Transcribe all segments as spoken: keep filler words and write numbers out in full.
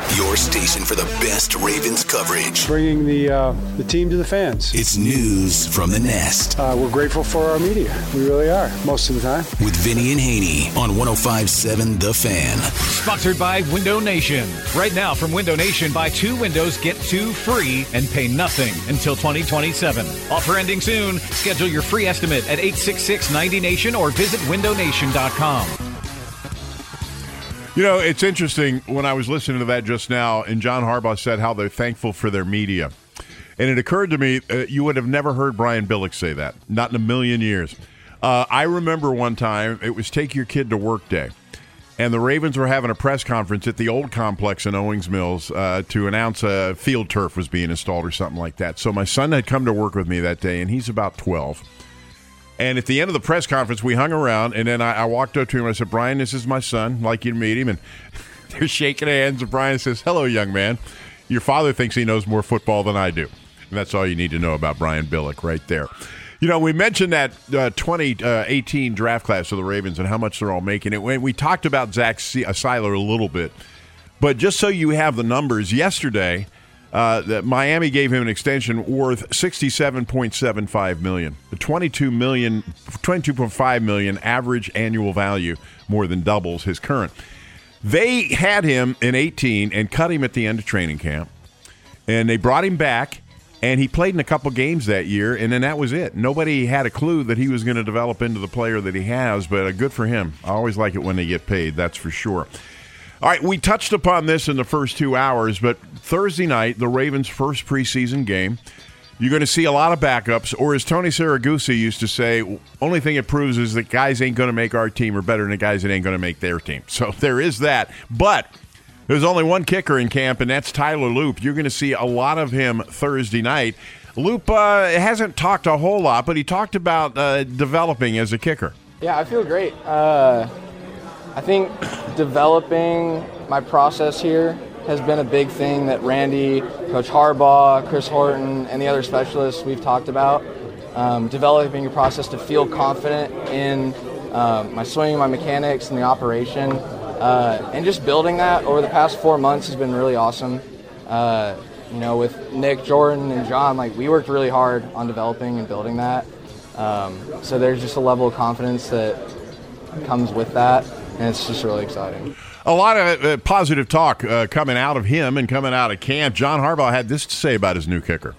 Your station for the best Ravens coverage. Bringing the uh, the team to the fans. It's News from the Nest. Uh, we're grateful for our media. We really are, most of the time. With Vinny and Haney on one oh five point seven The Fan. Sponsored by Window Nation. Right now from Window Nation, buy two windows, get two free, and pay nothing until twenty twenty-seven. Offer ending soon. Schedule your free estimate at eight six six ninety Nation or visit window nation dot com. You know, it's interesting when I was listening to that just now, and John Harbaugh said how they're thankful for their media. And it occurred to me, uh, you would have never heard Brian Billick say that. Not in a million years. Uh, I remember one time, it was Take Your Kid to Work Day. And the Ravens were having a press conference at the old complex in Owings Mills uh, to announce a field turf was being installed or something like that. So my son had come to work with me that day, and he's about twelve. And at the end of the press conference, we hung around, and then I, I walked up to him and I said, Brian, this is my son. I'd like you to meet him. And they're shaking hands, and Brian says, hello, young man. Your father thinks he knows more football than I do. And that's all you need to know about Brian Billick right there. You know, we mentioned that uh, twenty eighteen draft class of the Ravens and how much they're all making it. We talked about Zach Seiler a little bit. But just so you have the numbers, yesterday – Uh, that Miami gave him an extension worth sixty-seven point seven five million dollars. The twenty-two million, twenty-two point five million dollars average annual value, more than doubles his current. They had him in eighteen and cut him at the end of training camp, and they brought him back, and he played in a couple games that year, and then that was it. Nobody had a clue that he was going to develop into the player that he has, but uh, good for him. I always like it when they get paid, that's for sure. All right, we touched upon this in the first two hours, but Thursday night, the Ravens' first preseason game, you're going to see a lot of backups, or as Tony Siragusa used to say, only thing it proves is that guys ain't going to make our team are better than the guys that ain't going to make their team. So there is that. But there's only one kicker in camp, and that's Tyler Loop. You're going to see a lot of him Thursday night. Loop uh, hasn't talked a whole lot, but he talked about uh, developing as a kicker. Yeah, I feel great. Uh I think developing my process here has been a big thing that Randy, Coach Harbaugh, Chris Horton, and the other specialists we've talked about. Um, developing your process to feel confident in um, my swing, my mechanics, and the operation. Uh, and just building that over the past four months has been really awesome. Uh, you know, with Nick, Jordan, and John, like we worked really hard on developing and building that. Um, so there's just a level of confidence that comes with that. And it's just really exciting. A lot of uh, positive talk uh, coming out of him and coming out of camp. John Harbaugh had this to say about his new kicker.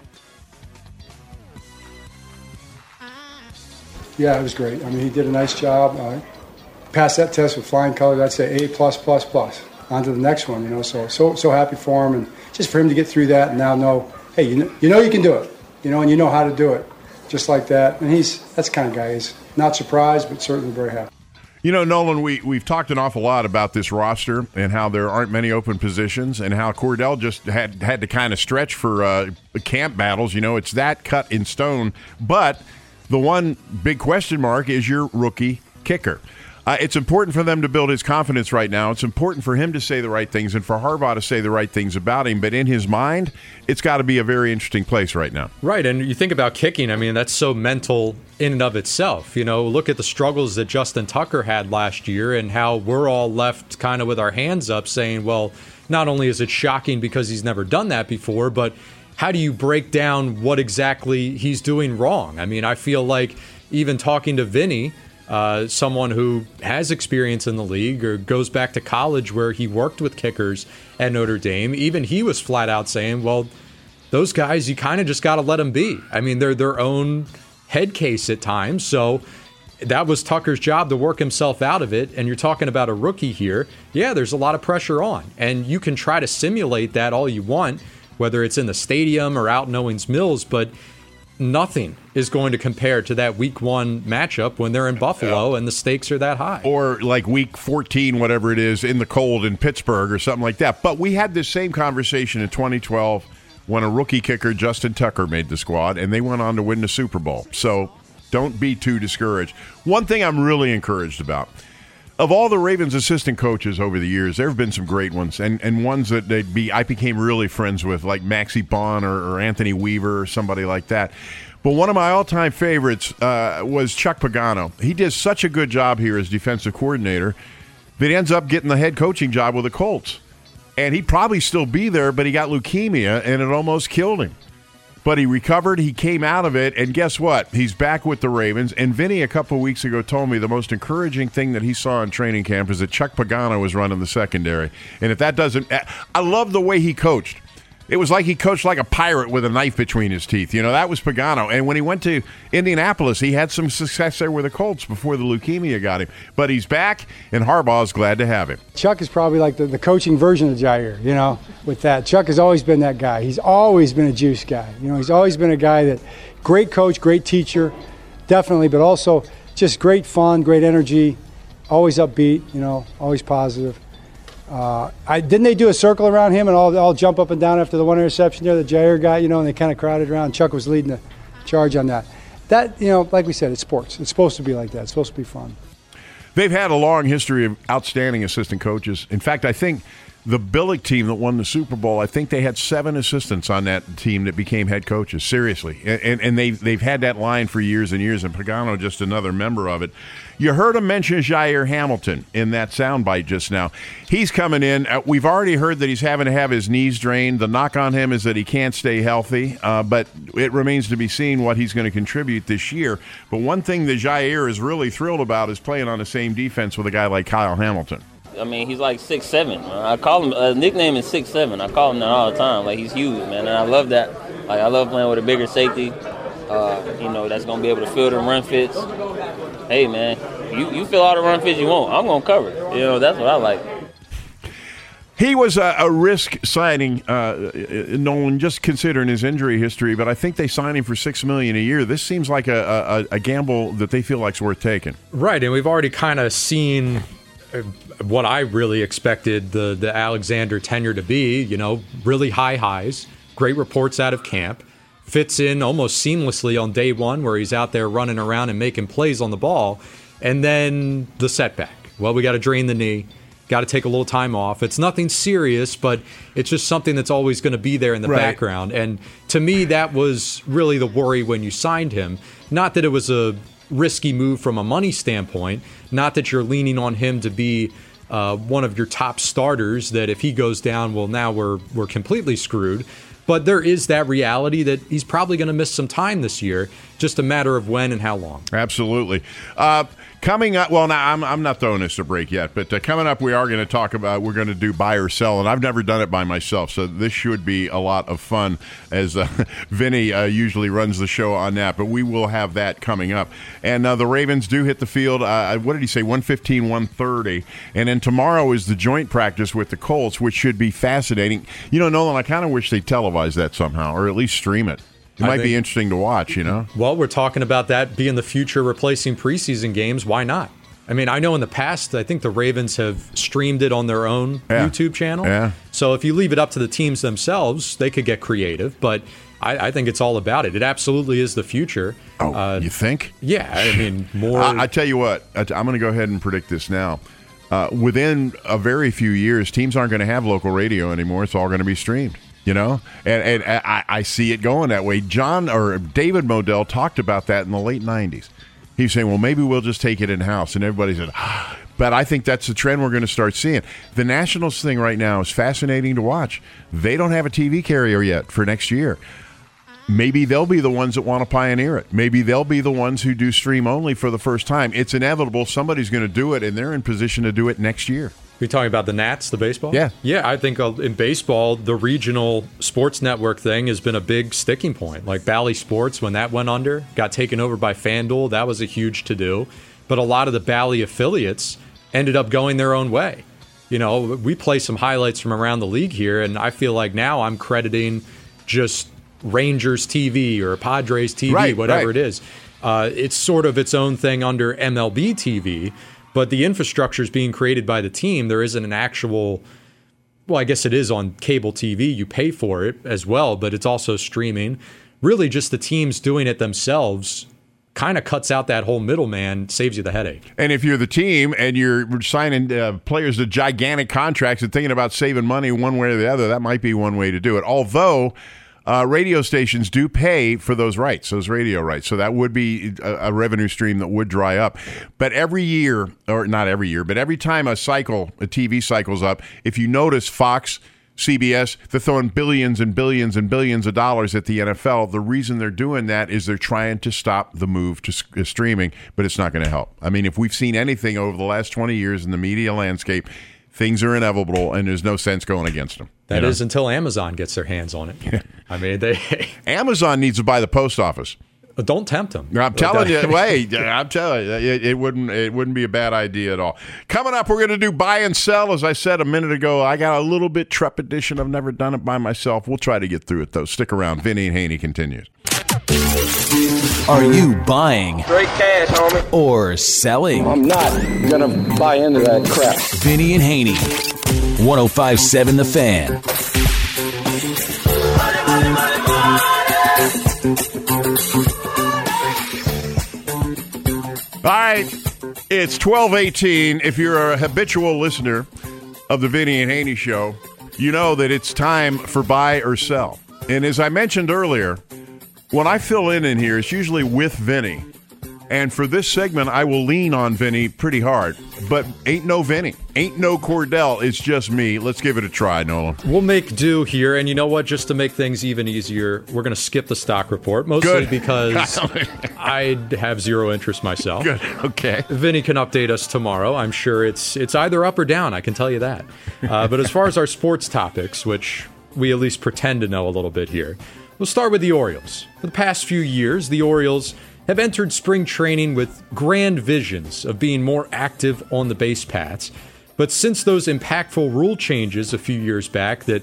Yeah, it was great. I mean, he did a nice job. Uh, passed that test with flying colors. I'd say A plus plus plus. On to the next one, you know. So so so happy for him, and just for him to get through that and now know, hey, you know, you know you can do it, you know, and you know how to do it, just like that. And he's that's the kind of guy. He's not surprised, but certainly very happy. You know, Nolan, we, we've talked an awful lot about this roster and how there aren't many open positions and how Cordell just had, had to kind of stretch for uh, camp battles. You know, it's that cut in stone. But the one big question mark is your rookie kicker. Uh, it's important for them to build his confidence right now. It's important for him to say the right things and for Harbaugh to say the right things about him. But in his mind, it's got to be a very interesting place right now. Right, and you think about kicking, I mean, that's so mental in and of itself. You know, look at the struggles that Justin Tucker had last year and how we're all left kind of with our hands up saying, well, not only is it shocking because he's never done that before, but how do you break down what exactly he's doing wrong? I mean, I feel like even talking to Vinny, Uh, someone who has experience in the league or goes back to college where he worked with kickers at Notre Dame, even he was flat out saying, well, those guys, you kind of just got to let them be. I mean, they're their own head case at times. So that was Tucker's job to work himself out of it. And you're talking about a rookie here. Yeah, there's a lot of pressure on. And you can try to simulate that all you want, whether it's in the stadium or out in Owings Mills, but nothing is going to compare to that week one matchup when they're in Buffalo and the stakes are that high. Or like week fourteen, whatever it is, in the cold in Pittsburgh or something like that. But we had this same conversation in twenty twelve when a rookie kicker, Justin Tucker, made the squad, and they went on to win the Super Bowl. So don't be too discouraged. One thing I'm really encouraged about, of all the Ravens assistant coaches over the years, there have been some great ones, and, and ones that they'd be I became really friends with, like Maxie Bond or, or Anthony Weaver or somebody like that. But one of my all-time favorites uh, was Chuck Pagano. He did such a good job here as defensive coordinator that he ends up getting the head coaching job with the Colts. and he'd probably still be there, but he got leukemia, and it almost killed him. But he recovered, he came out of it, and guess what? He's back with the Ravens. And Vinny, a couple of weeks ago, told me the most encouraging thing that he saw in training camp is that Chuck Pagano was running the secondary. And if that doesn't – I love the way he coached. It was like he coached like a pirate with a knife between his teeth. You know, that was Pagano. And when he went to Indianapolis, he had some success there with the Colts before the leukemia got him. But he's back, and Harbaugh's glad to have him. Chuck is probably like the, the coaching version of Jair, you know, with that. Chuck has always been that guy. He's always been a juice guy. You know, he's always been a guy that – great coach, great teacher, definitely, but also just great fun, great energy, always upbeat, you know, always positive. Uh, I, didn't they do a circle around him and all, all jump up and down after the one interception there that Jair got, you know, and they kind of crowded around. Chuck was leading the charge on that. That, you know, like we said, it's sports. It's supposed to be like that. It's supposed to be fun. They've had a long history of outstanding assistant coaches. In fact, I think the Billick team that won the Super Bowl, I think they had seven assistants on that team that became head coaches, seriously. And, and, and they've, they've had that line for years and years, and Pagano just another member of it. You heard him mention Jair Hamilton in that soundbite just now. He's coming in. Uh, we've already heard that he's having to have his knees drained. The knock on him is that he can't stay healthy, uh, but it remains to be seen what he's going to contribute this year. But one thing that Jair is really thrilled about is playing on the same defense with a guy like Kyle Hamilton. I mean, he's like six seven. I call him, uh, nickname is six seven. I call him that all the time. Like, he's huge, man, and I love that. Like, I love playing with a bigger safety, uh, you know, that's going to be able to fill them run fits. Hey, man, you, you fill all the run fits you want. I'm going to cover it. You know, that's what I like. He was a, a risk signing, uh, Nolan, just considering his injury history, but I think they signed him for six million dollars a year. This seems like a, a, a gamble that they feel like is worth taking. Right, and we've already kind of seen what I really expected the, the Alexander tenure to be, you know, really high highs, great reports out of camp, fits in almost seamlessly on day one where he's out there running around and making plays on the ball, and then the setback. Well, we got to drain the knee, got to take a little time off. It's nothing serious, but it's just something that's always going to be there in the right. background. And to me, that was really the worry when you signed him. Not that it was a risky move from a money standpoint, not that you're leaning on him to be uh, one of your top starters, that if he goes down, well, now we're we're completely screwed. But there is that reality that he's probably going to miss some time this year, just a matter of when and how long. Absolutely. Uh, coming up, well, now I'm, I'm not throwing this a break yet, but uh, coming up, we are going to talk about, we're going to do buy or sell, and I've never done it by myself, so this should be a lot of fun, as uh, Vinny uh, usually runs the show on that, but we will have that coming up. And uh, the Ravens do hit the field, uh, what did he say, one fifteen, one thirty, and then tomorrow is the joint practice with the Colts, which should be fascinating. You know, Nolan, I kind of wish they televised that somehow, or at least stream it. It might think, be interesting to watch, you know? Well, we're talking about that being the future replacing preseason games. Why not? I mean, I know in the past, I think the Ravens have streamed it on their own yeah. YouTube channel. Yeah. So if you leave it up to the teams themselves, they could get creative. But I, I think it's all about it. It absolutely is the future. Oh, uh, you think? Yeah. I mean, more. I, I tell you what, I t- I'm going to go ahead and predict this now. Uh, within a very few years, teams aren't going to have local radio anymore. It's all going to be streamed. You know, and, and I, I see it going that way. John or David Modell talked about that in the late nineties. He was saying, well, maybe we'll just take it in-house. And everybody said, ah. But I think that's the trend we're going to start seeing. The Nationals thing right now is fascinating to watch. They don't have a T V carrier yet for next year. Maybe they'll be the ones that want to pioneer it. Maybe they'll be the ones who do stream only for the first time. It's inevitable. Somebody's going to do it, and they're in position to do it next year. You're talking about the Nats, the baseball? Yeah. Yeah, I think in baseball, the regional sports network thing has been a big sticking point. Like Bally Sports, when that went under, got taken over by FanDuel, that was a huge to-do. But a lot of the Bally affiliates ended up going their own way. You know, we play some highlights from around the league here, and I feel like now I'm crediting just Rangers T V or Padres T V, right, whatever right. it is. Uh, it's sort of its own thing under M L B T V. But the infrastructure is being created by the team. There isn't an actual, well, I guess it is on cable T V. You pay for it as well, but it's also streaming. Really just the teams doing it themselves kind of cuts out that whole middleman, saves you the headache. And if you're the team and you're signing uh, players to gigantic contracts and thinking about saving money one way or the other, that might be one way to do it. Although uh, radio stations do pay for those rights, those radio rights. So that would be a, a revenue stream that would dry up. But every year, or not every year, but every time a cycle, a T V cycle's up, if you notice Fox, C B S, they're throwing billions and billions and billions of dollars at the N F L. The reason they're doing that is they're trying to stop the move to st- streaming, but it's not going to help. I mean, if we've seen anything over the last twenty years in the media landscape, things are inevitable, and there's no sense going against them. That is know? until Amazon gets their hands on it. I mean, they Amazon needs to buy the post office. Don't tempt them. I'm telling you, wait, I'm telling you, it, it wouldn't it wouldn't be a bad idea at all. Coming up, we're going to do buy and sell. As I said a minute ago, I got a little bit trepidation. I've never done it by myself. We'll try to get through it, though. Stick around. Vinny and Haney continues. Are you buying? Straight cash, homie. Or selling? I'm not going to buy into that crap. Vinny and Haney. one oh five point seven The Fan. All right, it's twelve eighteen. If you're a habitual listener of the Vinny and Haney Show, you know that it's time for buy or sell. And as I mentioned earlier, when I fill in in here, it's usually with Vinny. And for this segment, I will lean on Vinny pretty hard. But ain't no Vinny. Ain't no Cordell. It's just me. Let's give it a try, Nolan. We'll make do here. And you know what? Just to make things even easier, we're going to skip the stock report. Mostly Good. because I have zero interest myself. Good. Okay. Vinny can update us tomorrow. I'm sure it's it's either up or down. I can tell you that. Uh, but as far as our sports topics, which we at least pretend to know a little bit here, we'll start with the Orioles. For the past few years, the Orioles have entered spring training with grand visions of being more active on the base paths. But since those impactful rule changes a few years back that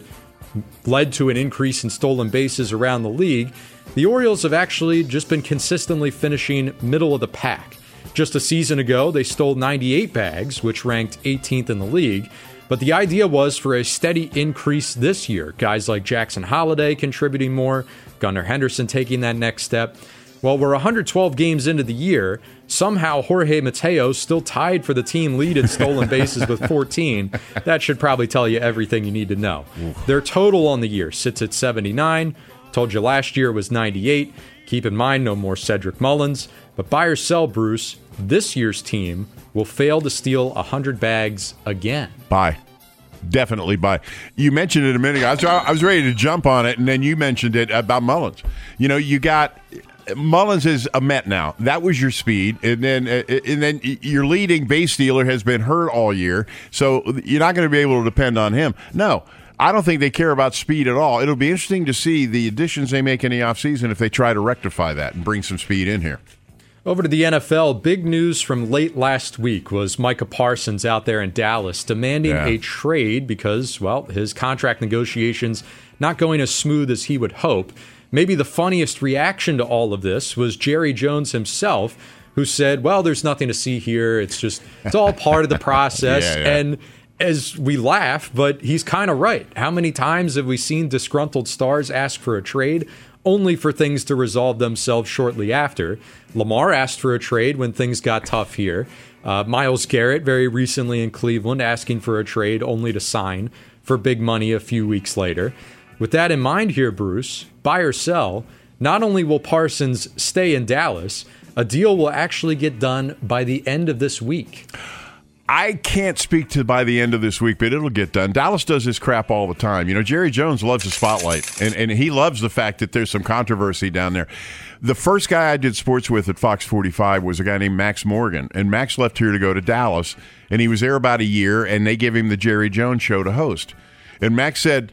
led to an increase in stolen bases around the league, the Orioles have actually just been consistently finishing middle of the pack. Just a season ago, they stole ninety-eight bags, which ranked eighteenth in the league. But the idea was for a steady increase this year. Guys like Jackson Holliday contributing more, Gunnar Henderson taking that next step. Well, we're one hundred twelve games into the year. Somehow Jorge Mateo still tied for the team lead in stolen bases with fourteen. That should probably tell you everything you need to know. Oof. Their total on the year sits at seventy-nine. Told you last year was ninety-eight. Keep in mind, no more Cedric Mullins. But buy or sell, Bruce, this year's team will fail to steal one hundred bags again. Buy. Definitely buy. You mentioned it a minute ago. I was, I was ready to jump on it, and then you mentioned it about Mullins. You know, you got... Mullins is a Met now. That was your speed, and then uh, and then your leading base stealer has been hurt all year, so you're not going to be able to depend on him. No, I don't think they care about speed at all. It'll be interesting to see the additions they make in the offseason if they try to rectify that and bring some speed in here. Over to the N F L, big news from late last week was Micah Parsons out there in Dallas demanding yeah. a trade because, well, his contract negotiations not going as smooth as he would hope. Maybe the funniest reaction to all of this was Jerry Jones himself, who said, well, there's nothing to see here. It's just, it's all part of the process. yeah, yeah. And as we laugh, but he's kind of right. How many times have we seen disgruntled stars ask for a trade only for things to resolve themselves shortly after? Lamar asked for a trade when things got tough here. Uh, Myles Garrett very recently in Cleveland asking for a trade only to sign for big money a few weeks later. With that in mind here, Bruce, buy or sell, not only will Parsons stay in Dallas, a deal will actually get done by the end of this week. I can't speak to by the end of this week, but it'll get done. Dallas does this crap all the time. You know, Jerry Jones loves the spotlight, and, and he loves the fact that there's some controversy down there. The first guy I did sports with at Fox forty-five was a guy named Max Morgan, and Max left here to go to Dallas, and he was there about a year, and they gave him the Jerry Jones show to host. And Max said,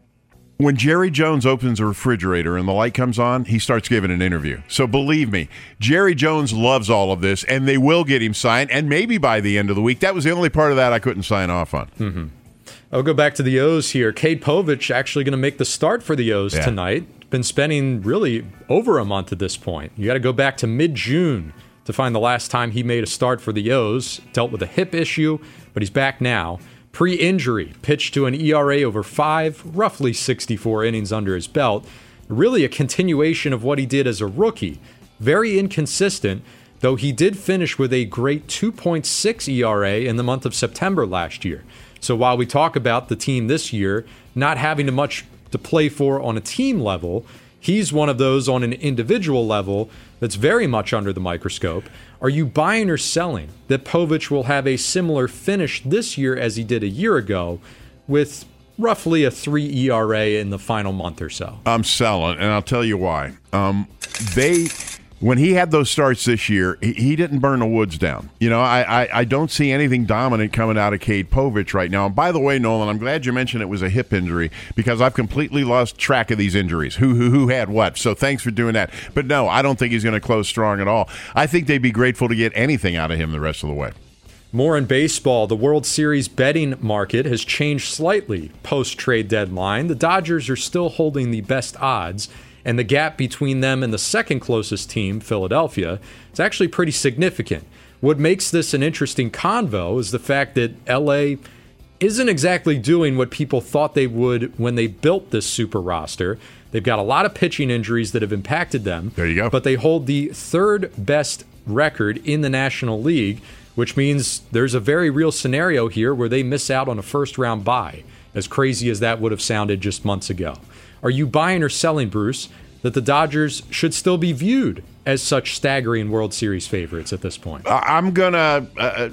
when Jerry Jones opens a refrigerator and the light comes on, he starts giving an interview. So believe me, Jerry Jones loves all of this, and they will get him signed, and maybe by the end of the week. That was the only part of that I couldn't sign off on. Mm-hmm. I'll go back to the O's here. Cade Povich actually going to make the start for the O's yeah. tonight. Been spending really over a month at this point. You got to go back to mid-June to find the last time he made a start for the O's. Dealt with a hip issue, but he's back now. Pre-injury, pitched to an E R A over five, roughly sixty-four innings under his belt. Really a continuation of what he did as a rookie. Very inconsistent, though he did finish with a great two point six E R A in the month of September last year. So while we talk about the team this year not having to much to play for on a team level. He's one of those on an individual level that's very much under the microscope. Are you buying or selling that Povich will have a similar finish this year as he did a year ago with roughly a three E R A in the final month or so? I'm selling, and I'll tell you why. Um, they... When he had those starts this year, he, he didn't burn the woods down. You know, I, I, I don't see anything dominant coming out of Cade Povich right now. And by the way, Nolan, I'm glad you mentioned it was a hip injury because I've completely lost track of these injuries. Who who who had what? So thanks for doing that. But no, I don't think he's going to close strong at all. I think they'd be grateful to get anything out of him the rest of the way. More in baseball. The World Series betting market has changed slightly post-trade deadline. The Dodgers are still holding the best odds, and the gap between them and the second closest team, Philadelphia, is actually pretty significant. What makes this an interesting convo is the fact that L A isn't exactly doing what people thought they would when they built this super roster. They've got a lot of pitching injuries that have impacted them. There you go. But they hold the third best record in the National League, which means there's a very real scenario here where they miss out on a first-round bye, as crazy as that would have sounded just months ago. Are you buying or selling, Bruce, that the Dodgers should still be viewed as such staggering World Series favorites at this point? I'm going to uh,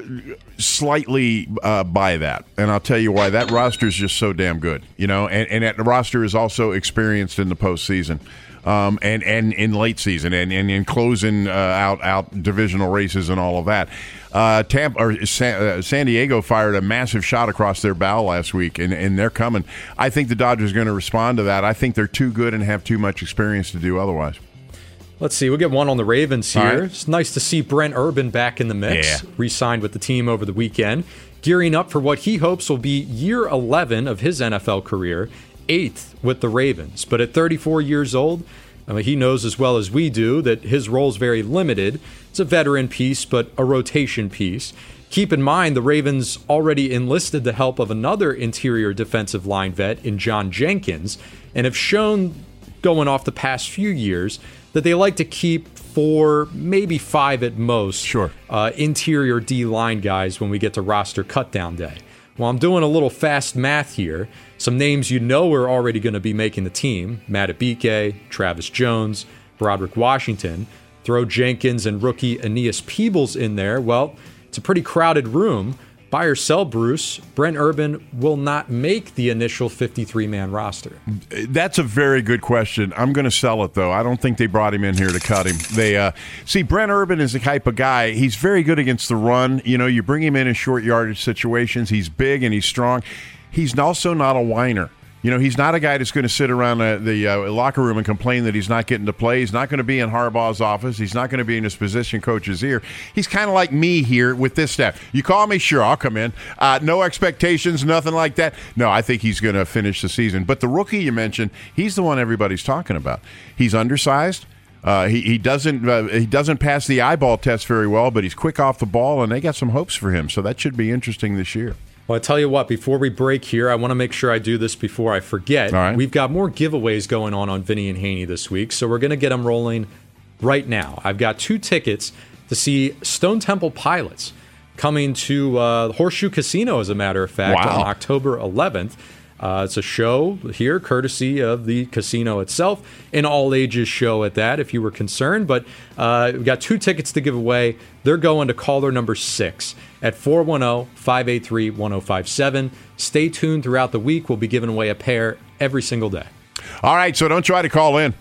slightly uh, buy that, and I'll tell you why. That roster is just so damn good, you know, and, and that roster is also experienced in the postseason. Um, and, and in late season and, and in closing uh, out out divisional races and all of that. Uh, Tampa or San, uh, San Diego fired a massive shot across their bow last week, and, and they're coming. I think the Dodgers are going to respond to that. I think they're too good and have too much experience to do otherwise. Let's see. We'll get one on the Ravens here. Right. It's nice to see Brent Urban back in the mix. Yeah. Re-signed with the team over the weekend. Gearing up for what he hopes will be year eleven of his N F L career, eighth with the Ravens. But at thirty-four years old, I mean, he knows as well as we do that his role is very limited. It's a veteran piece, but a rotation piece. Keep in mind, the Ravens already enlisted the help of another interior defensive line vet in John Jenkins and have shown, going off the past few years, that they like to keep four, maybe five at most, sure. uh, interior D-line guys when we get to roster cutdown day. Well, I'm doing a little fast math here. Some names you know are already going to be making the team. Matt Abike, Travis Jones, Broderick Washington. Throw Jenkins and rookie Aeneas Peebles in there. Well, it's a pretty crowded room. Buy or sell, Bruce, Brent Urban will not make the initial fifty-three man roster. That's a very good question. I'm going to sell it, though. I don't think they brought him in here to cut him. They uh, see, Brent Urban is the type of guy, he's very good against the run. You know, you bring him in in short yardage situations. He's big and he's strong. He's also not a whiner. You know, he's not a guy that's going to sit around the, the uh, locker room and complain that he's not getting to play. He's not going to be in Harbaugh's office. He's not going to be in his position coach's ear. He's kind of like me here with this staff. You call me, sure, I'll come in. Uh, no expectations, nothing like that. No, I think he's going to finish the season. But the rookie you mentioned, he's the one everybody's talking about. He's undersized. Uh, he, he doesn't uh, he doesn't pass the eyeball test very well, but he's quick off the ball, and they got some hopes for him. So that should be interesting this year. Well, I tell you what, before we break here, I want to make sure I do this before I forget. All right. We've got more giveaways going on on Vinny and Haney this week, so we're going to get them rolling right now. I've got two tickets to see Stone Temple Pilots coming to uh, Horseshoe Casino, as a matter of fact, wow. on October eleventh. Uh, it's a show here, courtesy of the casino itself, an all-ages show at that, if you were concerned. But uh, we've got two tickets to give away. They're going to caller number six at four one zero, five eight three, one zero five seven. Stay tuned throughout the week. We'll be giving away a pair every single day. All right, so don't try to call in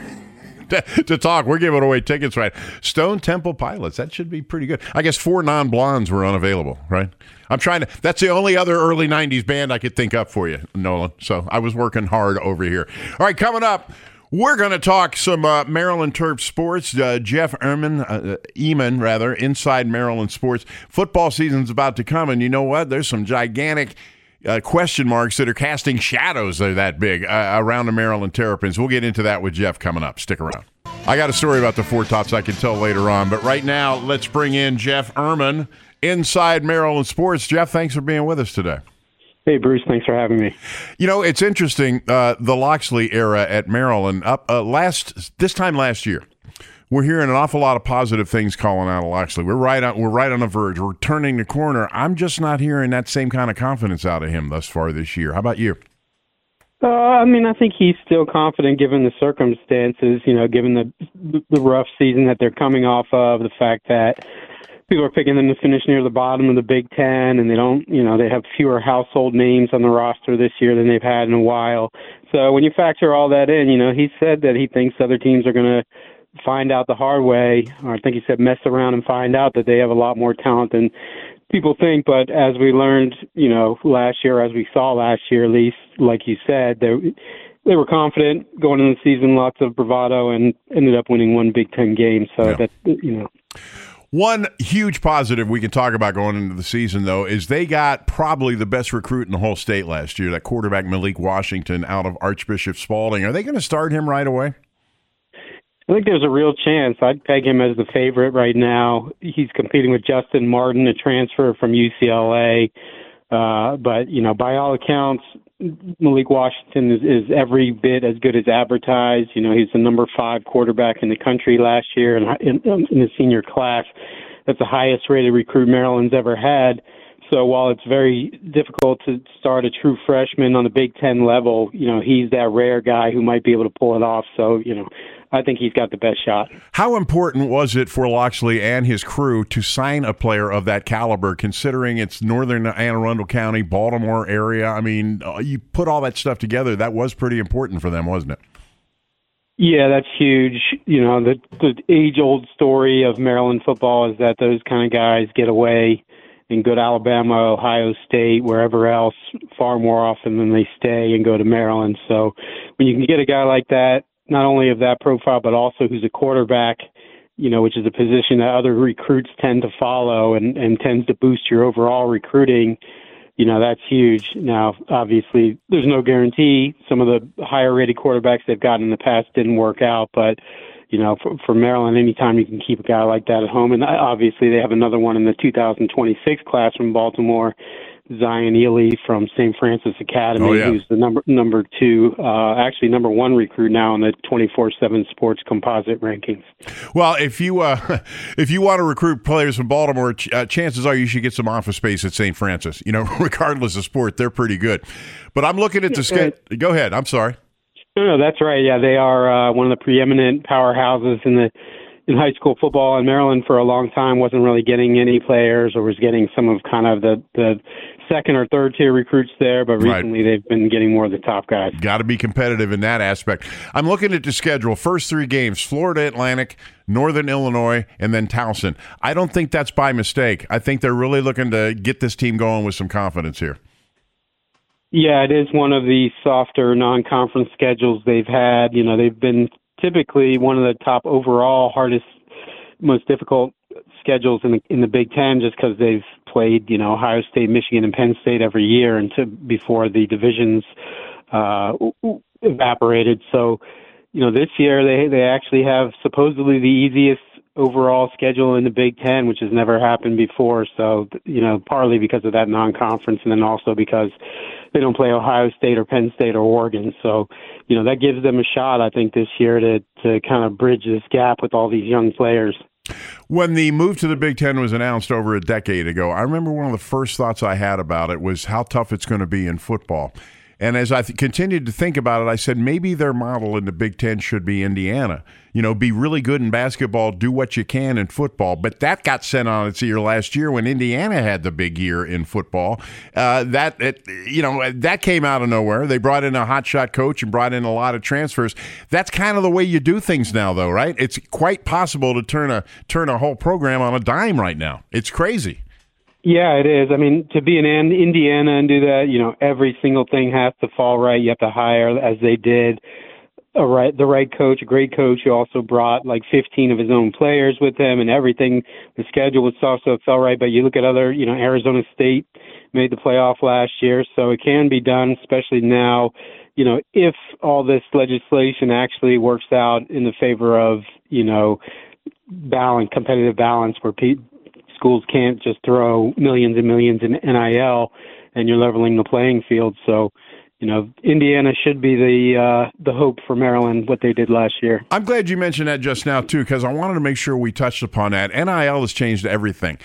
to, to talk. We're giving away tickets, right? Stone Temple Pilots. That should be pretty good. I guess four non-blondes were unavailable, right? I'm trying to, that's the only other early nineties band I could think up for you, Nolan. So I was working hard over here. All right, coming up, we're going to talk some uh, Maryland Terps sports. Uh, Jeff Ehrman, uh, Eman, rather, inside Maryland sports. Football season's about to come, and you know what? There's some gigantic uh, question marks that are casting shadows that are that big uh, around the Maryland Terrapins. We'll get into that with Jeff coming up. Stick around. I got a story about the Four Tops I can tell later on, but right now, let's bring in Jeff Ehrman, inside Maryland sports. Jeff, thanks for being with us today. Hey, Bruce, thanks for having me. You know, it's interesting, uh, the Loxley era at Maryland, up uh, last this time last year, we're hearing an awful lot of positive things calling out of Loxley. We're right on, we're right on the verge. We're turning the corner. I'm just not hearing that same kind of confidence out of him thus far this year. How about you? Uh, I mean, I think he's still confident given the circumstances, you know, given the the rough season that they're coming off of, the fact that people are picking them to finish near the bottom of the Big Ten, and they don't, you know, they have fewer household names on the roster this year than they've had in a while. So when you factor all that in, you know, he said that he thinks other teams are going to find out the hard way, or I think he said mess around and find out that they have a lot more talent than people think. But as we learned, you know, last year, as we saw last year, at least, like you said, they they were confident going into the season, lots of bravado, and ended up winning one Big Ten game. So yeah. that, you know. One huge positive we can talk about going into the season, though, is they got probably the best recruit in the whole state last year, that quarterback Malik Washington out of Archbishop Spalding. Are they going to start him right away? I think there's a real chance. I'd peg him as the favorite right now. He's competing with Justin Martin, a transfer from U C L A. Uh, but, you know, by all accounts, Malik Washington is, is every bit as good as advertised. You know, he's the number five quarterback in the country last year in, in, in the senior class. That's the highest rated recruit Maryland's ever had. So while it's very difficult to start a true freshman on the Big Ten level, you know, he's that rare guy who might be able to pull it off. So, you know, I think he's got the best shot. How important was it for Loxley and his crew to sign a player of that caliber, considering it's northern Anne Arundel County, Baltimore area? I mean, you put all that stuff together, that was pretty important for them, wasn't it? Yeah, that's huge. You know, the, the age-old story of Maryland football is that those kind of guys get away and go to Alabama, Ohio State, wherever else, far more often than they stay and go to Maryland. So when you can get a guy like that, not only of that profile, but also who's a quarterback, you know, which is a position that other recruits tend to follow and, and tends to boost your overall recruiting, you know, that's huge. Now, obviously, there's no guarantee. Some of the higher-rated quarterbacks they've gotten in the past didn't work out, but, you know, for, for Maryland, anytime you can keep a guy like that at home, and obviously they have another one in the two thousand twenty-six class from Baltimore, Zion Ely from Saint Francis Academy, oh, yeah. who's the number number two, uh, actually number one recruit now in the twenty-four seven Sports Composite rankings. Well, if you uh, if you want to recruit players from Baltimore, ch- uh, chances are you should get some office space at Saint Francis. You know, regardless of sport, they're pretty good. But I'm looking at the schedule. Go ahead. I'm sorry. No, no, that's right. Yeah, they are uh, one of the preeminent powerhouses in the in high school football. And Maryland, for a long time, wasn't really getting any players, or was getting some of kind of the the second or third tier recruits there. But recently, right. they've been getting more of the top guys. Got to be competitive in that aspect. I'm looking at the schedule. First three games: Florida Atlantic, Northern Illinois, and then Towson. I don't think that's by mistake. I think they're really looking to get this team going with some confidence here. Yeah, it is one of the softer non-conference schedules they've had. You know, they've been typically one of the top overall, hardest, most difficult schedules in the in the Big Ten, just because they've played, you know, Ohio State, Michigan, and Penn State every year, and to, before the divisions uh, evaporated. So, you know, this year they they actually have supposedly the easiest overall schedule in the Big Ten, which has never happened before. So, you know, partly because of that non-conference, and then also because they don't play Ohio State or Penn State or Oregon. So, you know, that gives them a shot, I think, this year to, to kind of bridge this gap with all these young players. When the move to the Big Ten was announced over a decade ago, I remember one of the first thoughts I had about it was how tough it's going to be in football. And as I th- continued to think about it, I said maybe their model in the Big Ten should be Indiana. You know, be really good in basketball, do what you can in football. But that got sent on its ear last year when Indiana had the big year in football. Uh, that, it, you know, that came out of nowhere. They brought in a hotshot coach and brought in a lot of transfers. That's kind of the way you do things now, though, right? It's quite possible to turn a turn a whole program on a dime right now. It's crazy. Yeah, it is. I mean, to be in Indiana and do that, you know, every single thing has to fall right. You have to hire, as they did, a right, the right coach, a great coach who also brought like fifteen of his own players with him, and everything. The schedule was also fell right. But you look at other, you know, Arizona State made the playoff last year, so it can be done, especially now. You know, if all this legislation actually works out in the favor of, you know, balance, competitive balance, where people. Schools can't just throw millions and millions in N I L, and you're leveling the playing field. So, you know, Indiana should be the uh, the hope for Maryland, what they did last year. I'm glad you mentioned that just now, too, because I wanted to make sure we touched upon that. N I L has changed everything.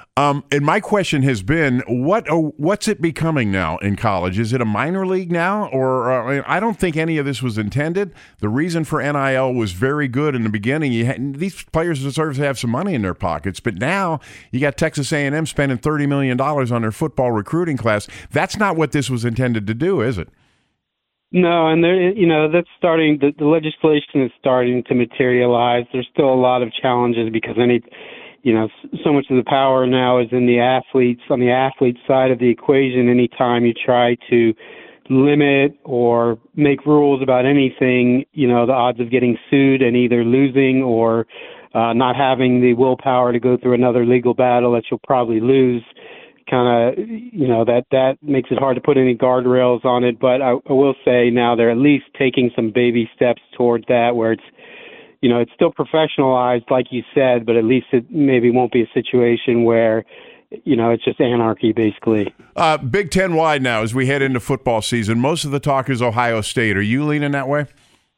Um, and my question has been, what oh, what's it becoming now in college? Is it a minor league now? Or uh, I, mean, I don't think any of this was intended. The reason for N I L was very good in the beginning. You had, these players deserve to have some money in their pockets. But now you got Texas A and M spending thirty million dollars on their football recruiting class. That's not what this was intended to do, is it? No, and there, you know, that's starting. The, the legislation is starting to materialize. There's still a lot of challenges because any, you know, so much of the power now is in the athletes on the athlete side of the equation. Anytime you try to limit or make rules about anything, you know, the odds of getting sued and either losing or uh, not having the willpower to go through another legal battle that you'll probably lose. Kind of, you know, that that makes it hard to put any guardrails on it. But I, I will say now they're at least taking some baby steps towards that, where it's, you know, it's still professionalized, like you said, but at least it maybe won't be a situation where, you know, it's just anarchy, basically. Uh, Big Ten wide now as we head into football season. Most of the talk is Ohio State. Are you leaning that way?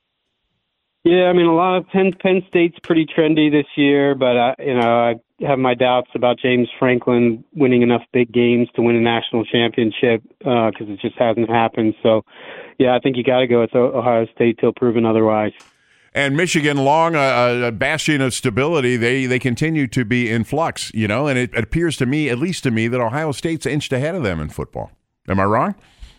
Yeah, I mean, a lot of Penn, Penn State's pretty trendy this year, but, I, you know, I have my doubts about James Franklin winning enough big games to win a national championship because uh, it just hasn't happened. So, yeah, I think you got to go with Ohio State till proven otherwise. And Michigan, long a, a bastion of stability, they they continue to be in flux, you know, and it, it appears to me, at least to me, that Ohio State's inched ahead of them in football. Am I wrong?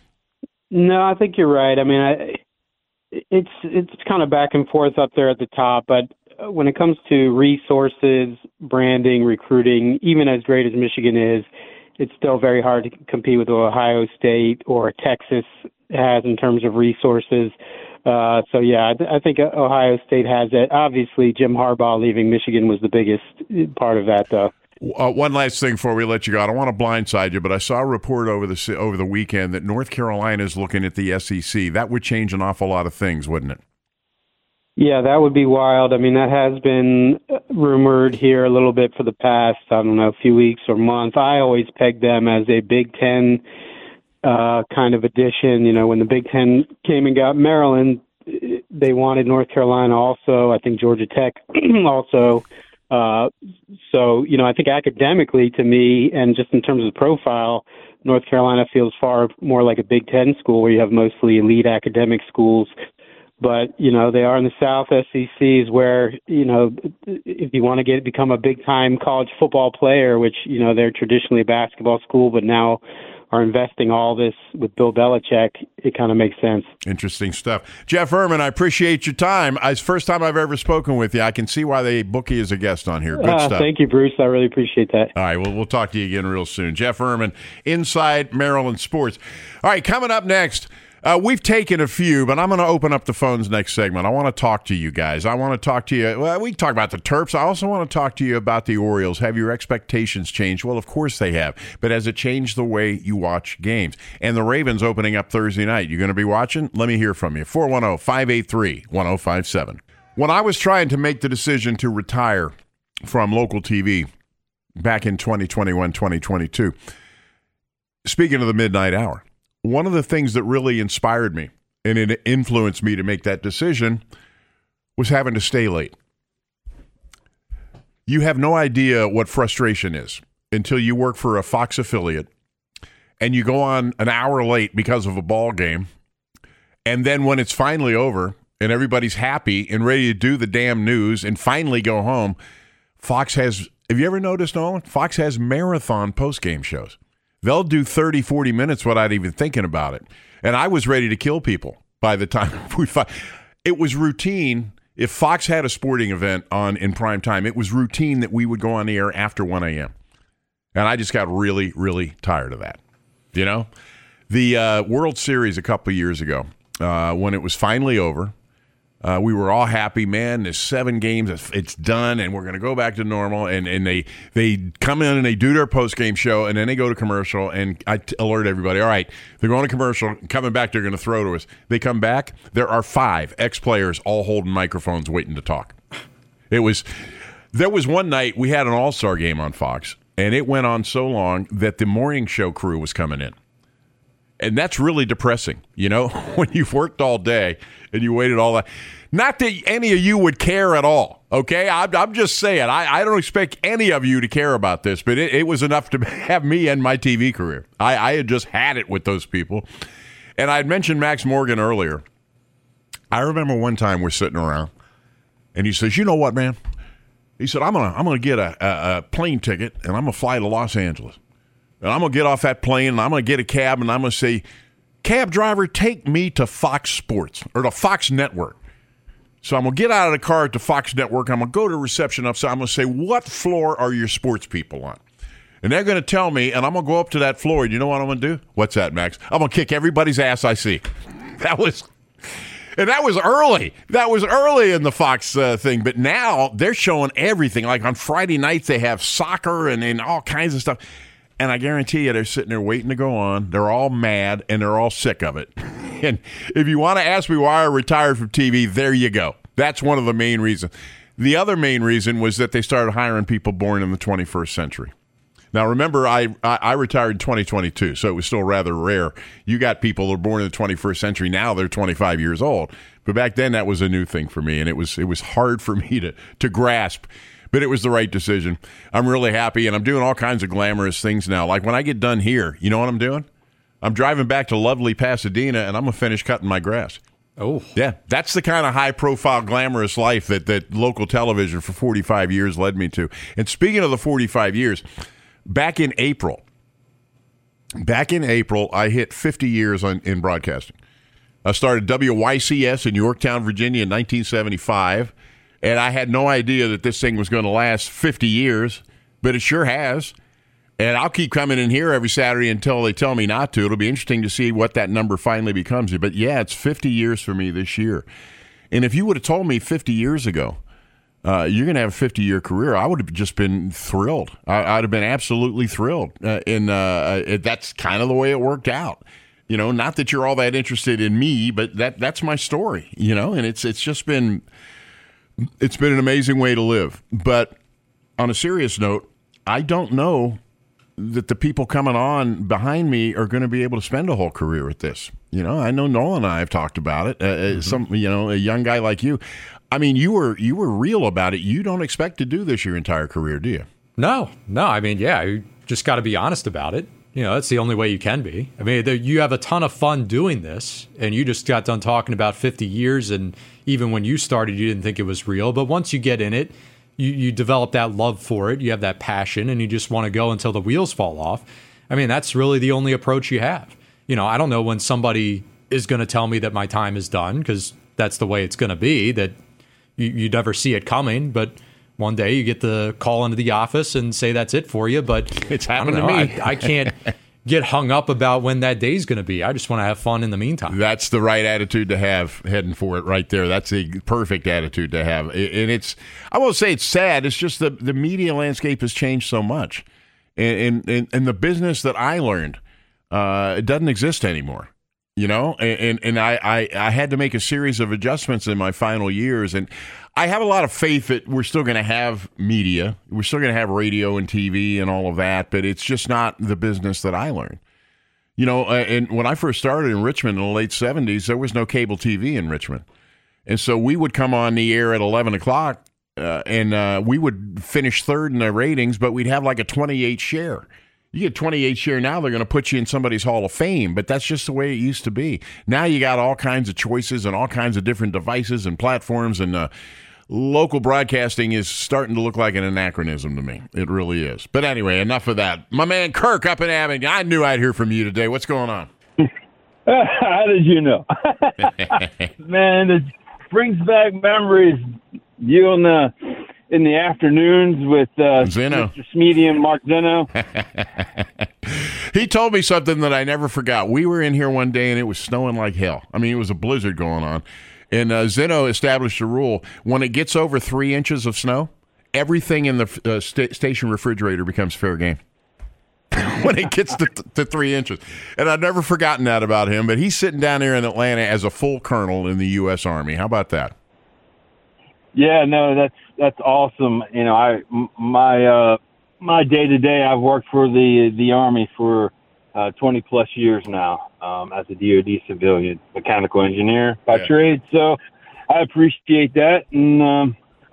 No, I think you're right. I mean, I, it's it's kind of back and forth up there at the top, but when it comes to resources, branding, recruiting, even as great as Michigan is, it's still very hard to compete with Ohio State or Texas has in terms of resources. Uh, so, yeah, I, th- I think Ohio State has it. Obviously, Jim Harbaugh leaving Michigan was the biggest part of that, though. Uh, one last thing before we let you go. I don't want to blindside you, but I saw a report over the over the weekend that North Carolina is looking at the S E C. That would change an awful lot of things, wouldn't it? Yeah, that would be wild. I mean, that has been rumored here a little bit for the past, I don't know, a few weeks or month. I always pegged them as a Big Ten uh, kind of addition. You know, when the Big Ten came and got Maryland, they wanted North Carolina also. I think Georgia Tech also. Uh, so, you know, I think academically to me and just in terms of profile, North Carolina feels far more like a Big Ten school where you have mostly elite academic schools. But, you know, they are in the South. S E C is where, you know, if you want to get become a big-time college football player, which, you know, they're traditionally a basketball school, but now are investing all this with Bill Belichick, it kind of makes sense. Interesting stuff. Jeff Ermann, I appreciate your time. It's the first time I've ever spoken with you. I can see why they book you as a guest on here. Good uh, stuff. Thank you, Bruce. I really appreciate that. All right, well, we'll talk to you again real soon. Jeff Ermann, Inside Maryland Sports. All right, coming up next, Uh, we've taken a few, but I'm going to open up the phones next segment. I want to talk to you guys. I want to talk to you. Well, we can talk about the Terps. I also want to talk to you about the Orioles. Have your expectations changed? Well, of course they have. But has it changed the way you watch games? And the Ravens opening up Thursday night. You going to be watching? Let me hear from you. four one zero, five eight three, one zero five seven. When I was trying to make the decision to retire from local T V back in twenty twenty-one, twenty twenty-two, speaking of the midnight hour, one of the things that really inspired me and it influenced me to make that decision was having to stay late. You have no idea what frustration is until you work for a Fox affiliate and you go on an hour late because of a ball game. And then when it's finally over and everybody's happy and ready to do the damn news and finally go home, Fox has, have you ever noticed, Nolan? Fox has marathon post-game shows. They'll do thirty, forty minutes without even thinking about it. And I was ready to kill people by the time we fought. It was routine. If Fox had a sporting event on in prime time, it was routine that we would go on the air after one a.m. And I just got really, really tired of that. You know? The uh, World Series a couple of years ago, uh, when it was finally over, Uh, we were all happy, man. There's seven games. It's done, and we're going to go back to normal. And, and they they come in and they do their post-game show, and then they go to commercial, and I t- alert everybody, all right, they're going to commercial. Coming back, they're going to throw to us. They come back. There are five ex-players all holding microphones waiting to talk. It was There was one night we had an all-star game on Fox, and it went on so long that the morning show crew was coming in. And that's really depressing, you know, when you've worked all day and you waited all that. Not that any of you would care at all Okay, I'm, I'm just saying, I, I don't expect any of you to care about this, but it, it was enough to have me end my T V career. I, I had just had it with those people. And I had mentioned Max Morgan earlier. I remember one time we're sitting around, and he says, you know what, man? He said, I'm going to I'm gonna get a, a, a plane ticket, and I'm going to fly to Los Angeles. And I'm going to get off that plane, and I'm going to get a cab, and I'm going to say, cab driver, take me to Fox Sports, or to Fox Network. So I'm going to get out of the car at the Fox Network. I'm going to go to reception upstairs. I'm going to say, what floor are your sports people on? And they're going to tell me, and I'm going to go up to that floor. And you know what I'm going to do? What's that, Max? I'm going to kick everybody's ass I see. That was, and that was early. That was early in the Fox uh, thing. But now they're showing everything. Like on Friday nights, they have soccer and, and all kinds of stuff. And I guarantee you they're sitting there waiting to go on. They're all mad, and they're all sick of it. And if you want to ask me why I retired from T V, there you go. That's one of the main reasons. The other main reason was that they started hiring people born in the twenty-first century. Now, remember, I, I, I retired in twenty twenty-two, so it was still rather rare. You got people who are born in the twenty-first century. Now they're twenty-five years old. But back then, that was a new thing for me, and it was it was hard for me to, to grasp. But it was the right decision. I'm really happy, and I'm doing all kinds of glamorous things now. Like when I get done here, you know what I'm doing? I'm driving back to lovely Pasadena, and I'm going to finish cutting my grass. Oh. Yeah, that's the kind of high-profile, glamorous life that, that local television for forty-five years led me to. And speaking of the forty-five years, back in April, back in April, I hit fifty years on, in broadcasting. I started W Y C S in Yorktown, Virginia in nineteen seventy-five, and I had no idea that this thing was going to last fifty years, but it sure has. And I'll keep coming in here every Saturday until they tell me not to. It'll be interesting to see what that number finally becomes. But, yeah, it's fifty years for me this year. And if you would have told me fifty years ago, uh, you're going to have a fifty-year career, I would have just been thrilled. I, I'd have been absolutely thrilled. Uh, and uh, it, that's kind of the way it worked out. You know, not that you're all that interested in me, but that that's my story, you know. And it's it's just been it's been an amazing way to live. But on a serious note, I don't know that the people coming on behind me are going to be able to spend a whole career with this. You know, I know Nolan and I have talked about it. Uh, mm-hmm. Some, you know, a young guy like you. I mean, you were you were real about it. You don't expect to do this your entire career, do you? No, no. I mean, yeah, you just got to be honest about it. You know, that's the only way you can be. I mean, there, you have a ton of fun doing this, and you just got done talking about fifty years, and even when you started, you didn't think it was real. But once you get in it, You, you develop that love for it, you have that passion, and you just want to go until the wheels fall off. I mean, that's really the only approach you have. You know, I don't know when somebody is going to tell me that my time is done, because that's the way it's going to be, that you, you never see it coming, but one day you get the call into the office and say that's it for you, but it's happened to me. I, I can't get hung up about when that day's going to be. I just want to have fun in the meantime. That's the right attitude to have heading for it right there. That's the perfect attitude to have. And it's, I won't say it's sad. It's just the, the media landscape has changed so much. And, and, and the business that I learned, uh, it doesn't exist anymore. You know, and, and I, I, I had to make a series of adjustments in my final years. And I have a lot of faith that we're still going to have media. We're still going to have radio and T V and all of that, but it's just not the business that I learned. You know, and when I first started in Richmond in the late seventies, there was no cable T V in Richmond. And so we would come on the air at eleven o'clock, uh, and uh, we would finish third in the ratings, but we'd have like a twenty-eight share. You get twenty-eight share now, they're going to put you in somebody's Hall of Fame, but that's just the way it used to be. Now you got all kinds of choices and all kinds of different devices and platforms, and uh, local broadcasting is starting to look like an anachronism to me. It really is. But anyway, enough of that. My man Kirk up in Abingdon, I knew I'd hear from you today. What's going on? How did you know? Man, it brings back memories. You and the... in the afternoons with uh, Zeno. Mister Smeedy and Mark Zeno. He told me something that I never forgot. We were in here one day, and it was snowing like hell. I mean, it was a blizzard going on. And uh, Zeno established a rule. When it gets over three inches of snow, everything in the uh, st- station refrigerator becomes fair game. When it gets to, to three inches. And I've never forgotten that about him. But he's sitting down there in Atlanta as a full colonel in the U S Army. How about that? Yeah, no, that's that's awesome. You know, I my uh, my day to day, I've worked for the the Army for uh, twenty plus years now um, as a D O D civilian, mechanical engineer by yeah. trade. So I appreciate that, and um,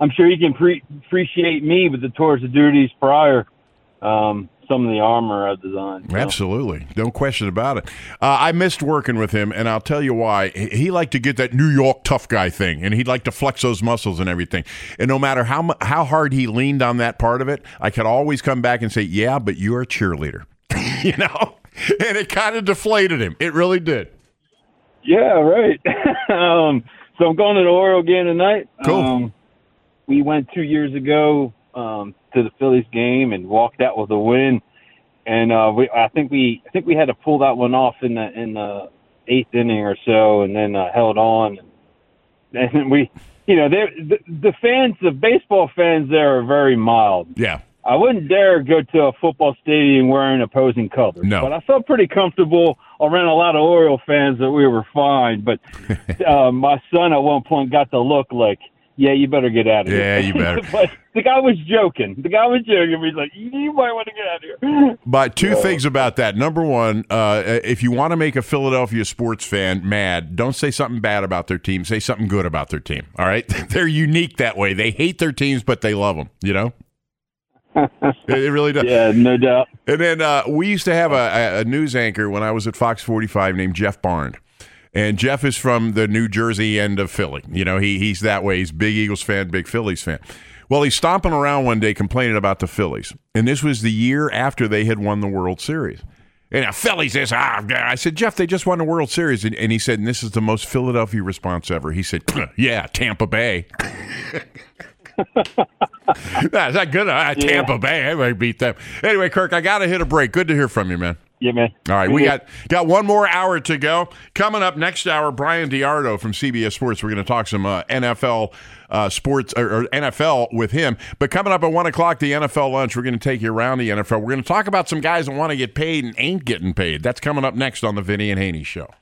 I'm sure he can pre- appreciate me with the tours of duties prior. Um, some of the armor I've designed. So. Absolutely. No question about it. Uh, I missed working with him, and I'll tell you why. He, he liked to get that New York tough guy thing, and he'd like to flex those muscles and everything. And no matter how mu- how hard he leaned on that part of it, I could always come back and say, yeah, but you're a cheerleader. You know? And it kind of deflated him. It really did. Yeah, right. um, so I'm going to the Oriole game tonight. Cool. Um, we went two years ago um, to the Phillies game and walked out with a win. And uh, we, I think we, I think we had to pull that one off in the in the eighth inning or so, and then uh, held on. And, and we, you know, the, the fans, the baseball fans there are very mild. Yeah. I wouldn't dare go to a football stadium wearing opposing colors. No. But I felt pretty comfortable around a lot of Oriole fans that we were fine. But uh, my son at one point got the look like, yeah, you better get out of Yeah, here. you better. But the guy was joking. The guy was joking. He's like, you might want to get out of here. But two Yeah. things about that. Number one, uh, if you want to make a Philadelphia sports fan mad, don't say something bad about their team. Say something good about their team. All right? They're unique that way. They hate their teams, but they love them, you know? It really does. Yeah, no doubt. And then uh, we used to have a, a news anchor when I was at Fox forty-five named Jeff Barnes. And Jeff is from the New Jersey end of Philly. You know, he he's that way. He's big Eagles fan, big Phillies fan. Well, he's stomping around one day complaining about the Phillies. And this was the year after they had won the World Series. And the Phillies is, ah, I said, Jeff, they just won the World Series. And, and he said, and this is the most Philadelphia response ever. He said, yeah, Tampa Bay. That's not good. Uh, Tampa yeah. Bay, everybody beat them. Anyway, Kirk, I got to hit a break. Good to hear from you, man. Yeah, man. All right, we got got one more hour to go. Coming up next hour, Brian DiArdo from C B S Sports. We're going to talk some uh, N F L uh, sports or, or N F L with him. But coming up at one o'clock, the N F L lunch. We're going to take you around the N F L. We're going to talk about some guys that want to get paid and ain't getting paid. That's coming up next on the Vinny and Haney Show.